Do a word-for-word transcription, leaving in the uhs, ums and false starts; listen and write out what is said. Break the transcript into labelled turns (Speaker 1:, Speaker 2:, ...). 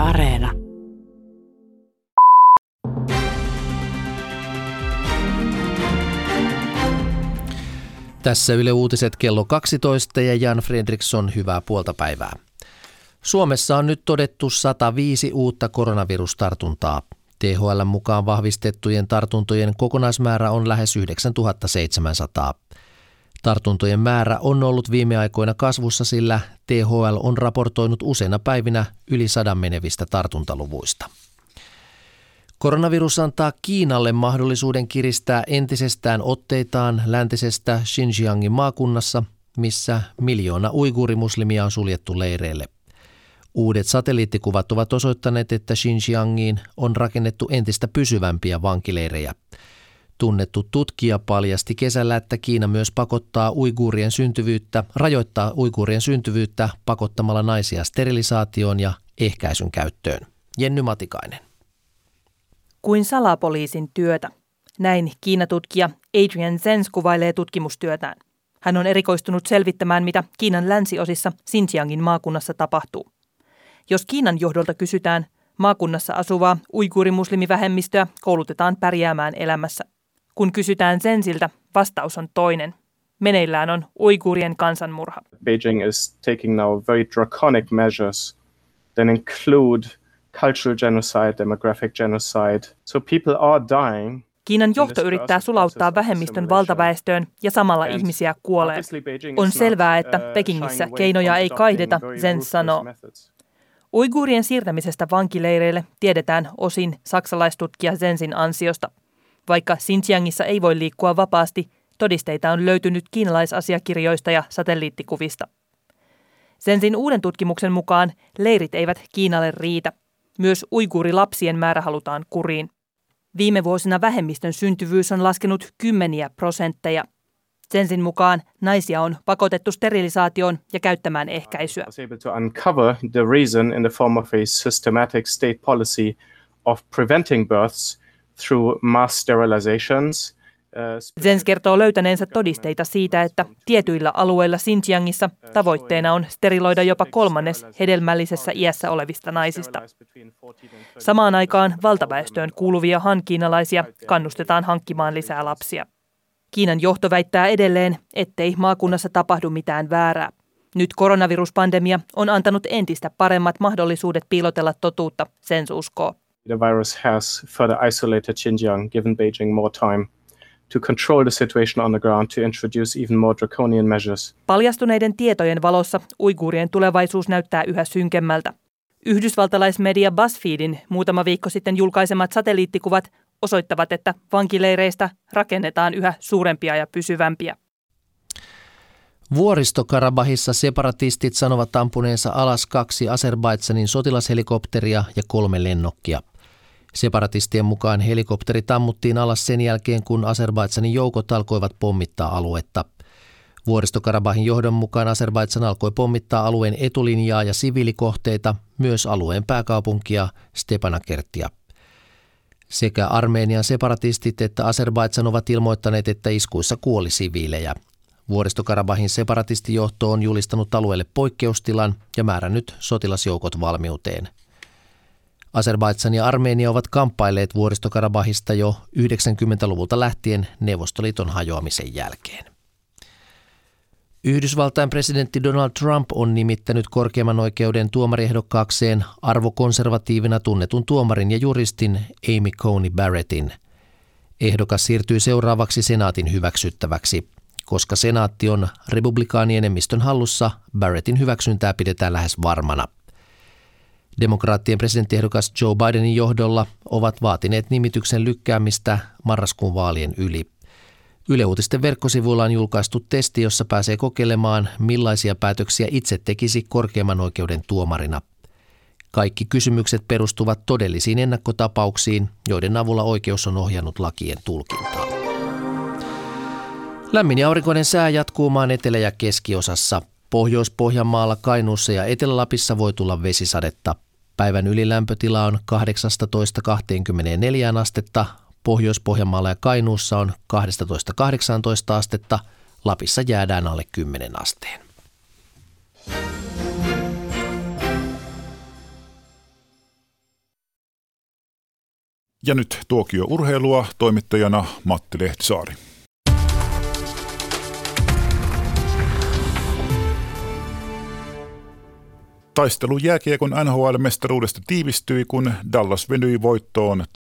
Speaker 1: Areena.
Speaker 2: Tässä Yle Uutiset kello kaksitoista ja Jan Fredriksson, hyvää puolta päivää. Suomessa on nyt todettu sata viisi uutta koronavirustartuntaa. T H L:n mukaan vahvistettujen tartuntojen kokonaismäärä on lähes yhdeksäntuhattaseitsemänsataa. Tartuntojen määrä on ollut viime aikoina kasvussa, sillä T H L on raportoinut useina päivinä yli sadan menevistä tartuntaluvuista. Koronavirus antaa Kiinalle mahdollisuuden kiristää entisestään otteitaan läntisestä Xinjiangin maakunnassa, missä miljoona uiguurimuslimia on suljettu leireille. Uudet satelliittikuvat ovat osoittaneet, että Xinjiangiin on rakennettu entistä pysyvämpiä vankileirejä. Tunnettu tutkija paljasti kesällä, että Kiina myös pakottaa uiguurien syntyvyyttä, rajoittaa uiguurien syntyvyyttä pakottamalla naisia sterilisaatioon ja ehkäisyn käyttöön. Jenny Matikainen.
Speaker 3: Kuin salapoliisin työtä. Näin Kiinatutkija Adrian Zenz kuvailee tutkimustyötään. Hän on erikoistunut selvittämään, mitä Kiinan länsiosissa Xinjiangin maakunnassa tapahtuu. Jos Kiinan johdolta kysytään, maakunnassa asuvaa uiguurimuslimivähemmistöä koulutetaan pärjäämään elämässä. Kun kysytään Zenziltä, vastaus on toinen. Meneillään on uiguurien kansanmurha.
Speaker 4: Beijing is taking now very draconic measures that include cultural genocide, demographic genocide. So people are dying.
Speaker 3: Kiinan johto yrittää sulauttaa vähemmistön valtaväestöön ja samalla ihmisiä kuolee. On selvää, että Pekingissä keinoja ei kaihdeta, Zenz sanoo. Uiguurien siirtämisestä vankileireille tiedetään osin saksalaistutkija Zenzin ansiosta. Vaikka Xinjiangissa ei voi liikkua vapaasti, todisteita on löytynyt kiinalaisasiakirjoista ja satelliittikuvista. Zenzin uuden tutkimuksen mukaan leirit eivät Kiinalle riitä. Myös uiguurilapsien määrä halutaan kuriin. Viime vuosina vähemmistön syntyvyys on laskenut kymmeniä prosentteja. Zenzin mukaan naisia on pakotettu sterilisaatioon ja käyttämään ehkäisyä. Zenz kertoo löytäneensä todisteita siitä, että tietyillä alueilla Xinjiangissa tavoitteena on steriloida jopa kolmannes hedelmällisessä iässä olevista naisista. Samaan aikaan valtaväestöön kuuluvia han-kiinalaisia kannustetaan hankkimaan lisää lapsia. Kiinan johto väittää edelleen, ettei maakunnassa tapahdu mitään väärää. Nyt koronaviruspandemia on antanut entistä paremmat mahdollisuudet piilotella totuutta, Zenz uskoo.
Speaker 4: The virus has further isolated Xinjiang, given Beijing more time to control the situation on the ground, to introduce even more draconian measures.
Speaker 3: Paljastuneiden tietojen valossa uiguurien tulevaisuus näyttää yhä synkemmältä. Yhdysvaltalaismedia BuzzFeedin muutama viikko sitten julkaisemat satelliittikuvat osoittavat, että vankileireistä rakennetaan yhä suurempia ja pysyvämpiä.
Speaker 2: Vuoristo-Karabahissa separatistit sanovat ampuneensa alas kaksi Azerbaidžanin sotilashelikopteria ja kolme lennokkia. Separatistien mukaan helikopteri tammuttiin alas sen jälkeen, kun Azerbaidžanin joukot alkoivat pommittaa aluetta. Vuoristo-Karabahin johdon mukaan Azerbaidžan alkoi pommittaa alueen etulinjaa ja siviilikohteita, myös alueen pääkaupunkia Stepanakertia. Sekä Armenian separatistit että Azerbaidžan ovat ilmoittaneet, että iskuissa kuoli siviilejä. Vuoristo-Karabahin separatistijohto on julistanut alueelle poikkeustilan ja määrännyt sotilasjoukot valmiuteen. Azerbaidžan ja Armenia ovat kamppailleet Vuoristo-Karabahista jo yhdeksänkymmentäluvulta lähtien Neuvostoliiton hajoamisen jälkeen. Yhdysvaltain presidentti Donald Trump on nimittänyt korkeimman oikeuden tuomariehdokkaakseen arvokonservatiivina tunnetun tuomarin ja juristin Amy Coney Barrettin. Ehdokas siirtyy seuraavaksi senaatin hyväksyttäväksi. Koska senaatti on republikaanienemmistön hallussa, Barrettin hyväksyntää pidetään lähes varmana. Demokraattien presidenttiehdokas Joe Bidenin johdolla ovat vaatineet nimityksen lykkäämistä marraskuun vaalien yli. Yle Uutisten verkkosivuilla on julkaistu testi, jossa pääsee kokeilemaan, millaisia päätöksiä itse tekisi korkeimman oikeuden tuomarina. Kaikki kysymykset perustuvat todellisiin ennakkotapauksiin, joiden avulla oikeus on ohjannut lakien tulkintaa. Lämmin ja aurinkoinen sää jatkuu maan etelä- ja keskiosassa. Pohjois-Pohjanmaalla, Kainuussa ja Etelä-Lapissa voi tulla vesisadetta. Päivän ylilämpötila on kahdeksantoista kaksikymmentäneljä astetta. Pohjois-Pohjanmaalla ja Kainuussa on kaksitoista kahdeksantoista astetta. Lapissa jäädään alle kymmenen asteen.
Speaker 1: Ja nyt tuokio-urheilua, toimittajana Matti Lehtisaari. Taistelu jääkiekon N H L-mestaruudesta tiivistyi, kun Dallas venyi voittoon